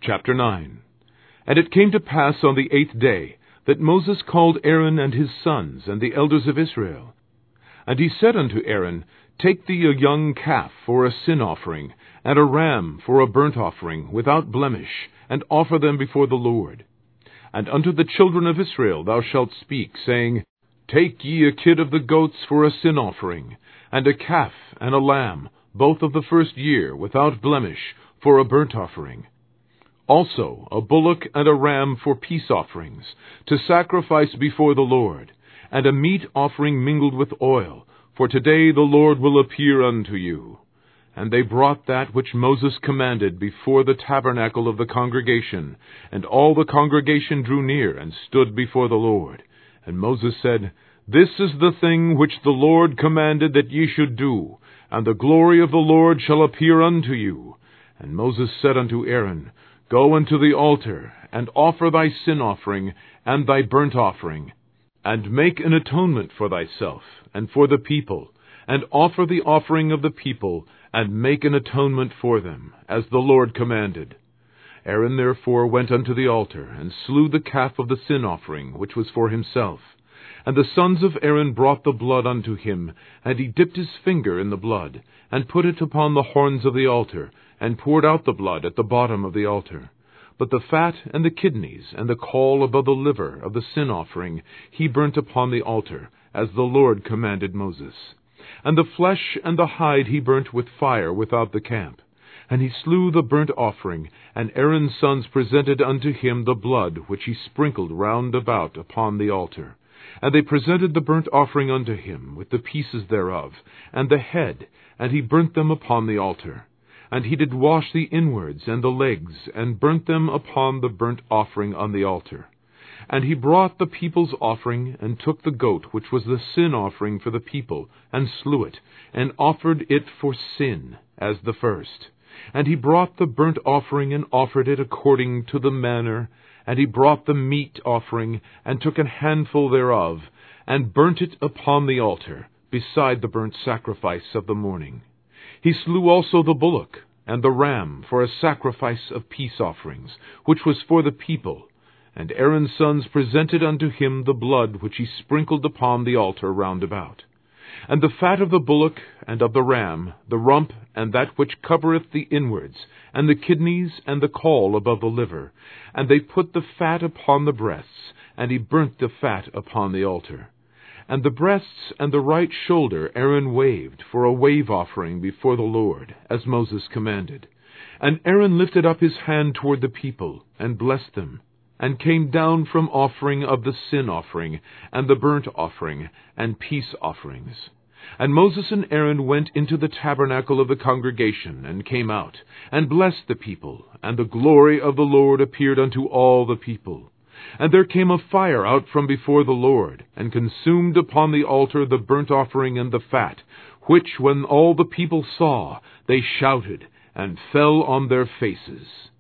Chapter 9. And it came to pass on the 8th day, that Moses called Aaron and his sons, and the elders of Israel. And he said unto Aaron, Take thee a young calf for a sin offering, and a ram for a burnt offering, without blemish, and offer them before the Lord. And unto the children of Israel thou shalt speak, saying, Take ye a kid of the goats for a sin offering, and a calf and a lamb, both of the first year, without blemish, for a burnt offering. Also a bullock and a ram for peace offerings, to sacrifice before the Lord, and a meat offering mingled with oil, for today the Lord will appear unto you. And they brought that which Moses commanded before the tabernacle of the congregation, and all the congregation drew near and stood before the Lord. And Moses said, This is the thing which the Lord commanded that ye should do, and the glory of the Lord shall appear unto you. And Moses said unto Aaron, Go unto the altar, and offer thy sin offering, and thy burnt offering, and make an atonement for thyself, and for the people, and offer the offering of the people, and make an atonement for them, as the Lord commanded. Aaron therefore went unto the altar, and slew the calf of the sin offering, which was for himself. And the sons of Aaron brought the blood unto him, and he dipped his finger in the blood, and put it upon the horns of the altar, and poured out the blood at the bottom of the altar. But the fat and the kidneys, and the caul above the liver of the sin offering, he burnt upon the altar, as the Lord commanded Moses. And the flesh and the hide he burnt with fire without the camp. And he slew the burnt offering, and Aaron's sons presented unto him the blood which he sprinkled round about upon the altar. And they presented the burnt offering unto him, with the pieces thereof, and the head, and he burnt them upon the altar. And he did wash the inwards and the legs, and burnt them upon the burnt offering on the altar. And he brought the people's offering, and took the goat which was the sin offering for the people, and slew it, and offered it for sin, as the first. And he brought the burnt offering, and offered it according to the manner. And he brought the meat offering, and took a handful thereof, and burnt it upon the altar, beside the burnt sacrifice of the morning. He slew also the bullock, and the ram, for a sacrifice of peace offerings, which was for the people. And Aaron's sons presented unto him the blood which he sprinkled upon the altar round about. And the fat of the bullock and of the ram, the rump, and that which covereth the inwards, and the kidneys, and the caul above the liver. And they put the fat upon the breasts, and he burnt the fat upon the altar. And the breasts and the right shoulder Aaron waved for a wave offering before the Lord, as Moses commanded. And Aaron lifted up his hand toward the people, and blessed them, and came down from offering of the sin offering, and the burnt offering, and peace offerings. And Moses and Aaron went into the tabernacle of the congregation, and came out, and blessed the people, and the glory of the Lord appeared unto all the people. And there came a fire out from before the Lord, and consumed upon the altar the burnt offering and the fat, which when all the people saw, they shouted, and fell on their faces.